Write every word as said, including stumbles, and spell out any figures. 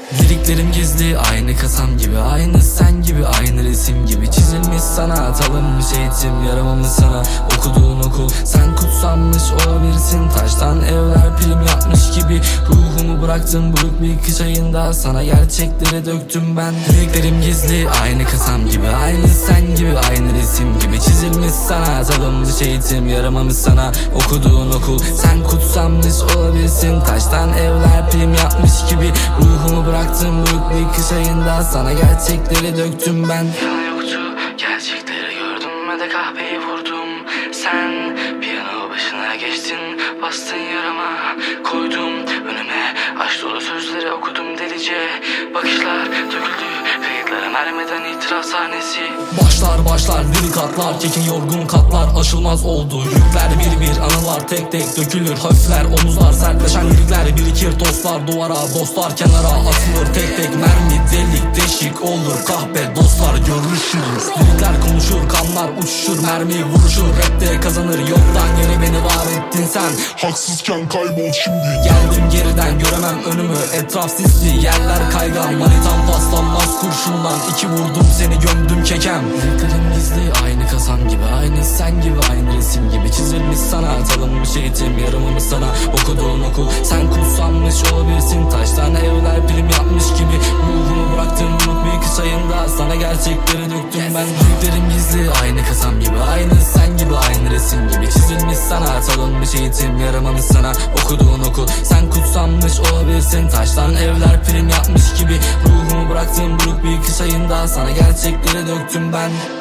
Liriklerim gizli, aynı kasam gibi, aynı sen gibi, aynı resim gibi çizilmiş sana. Atalınmış eğitim, yaramamış sana okuduğun okul. Sen kutsanmış olabilirsin, taştan evler film yapmış gibi. Ruhumu bıraktım buruk bir kış ayında, sana gerçekleri döktüm ben. Liriklerim gizli, aynı kasam gibi, aynı sen gibi, aynı resim gibi çizilmiş sana. Atalınmış eğitim, yaramamış sana okuduğun okul. Sen kutsanmış olabilirsin, taştan evler film yapmış gibi. Ruhumu bıraktım buruk bir kış ayında, sana gerçekleri döktüm ben. Yalan yoktu, gerçekleri gördüm ve de kahveyi vurdum. Sen piyano başına geçtin, bastın yarama, koydum önüme aşk dolu sözleri okudum delice. Bakışlar döküldü kayıtlara mermeden itiraf sahnesi. Başlar başlar lirik atlar, kekin yorgun katlar aşılmaz oldu. Yükler bir bir, anılar tek tek dökülür. Hafifler omuzlar, sertleşen lirikler birikir. Dostlar duvara, dostlar kenara atılır. Tek tek mermi delik deşik olur. Kahpe dostlar görüşürüz. Lirikler konuşur, kanlar uçuşur, mermi vuruşur. Rapte kazanır, yoktan yere beni var ettin sen. Haksızken kaybol şimdi. Geldim geriden, göremem önümü, etraf sisli, yerler kaygan. Manitam paslanmaz kurşundan, iki vurdum seni gömdüm kekem. Liriklerim gizli, aynı kasam gibi, aynı sen gibi, aynı resim gibi çizilmiş sana. Atalınmış eğitim, yaramamış sana okuduğun okul. Sen kutsanmış olabilirsin, taştan evler film yapmış gibi. Ruhumu bıraktım buruk bir kış ayında, sana gerçekleri döktüm ben. Liriklerim gizli, aynı kasam gibi, aynı sen gibi, aynı resim gibi çizilmiş sana. Atalınmış eğitim, yaramamış sana okuduğun okul. Sen kutsanmış olabilirsin, taştan evler film yapmış gibi. Ruhumu bıraktım buruk bir kış ayında, sana gerçekleri döktüm ben.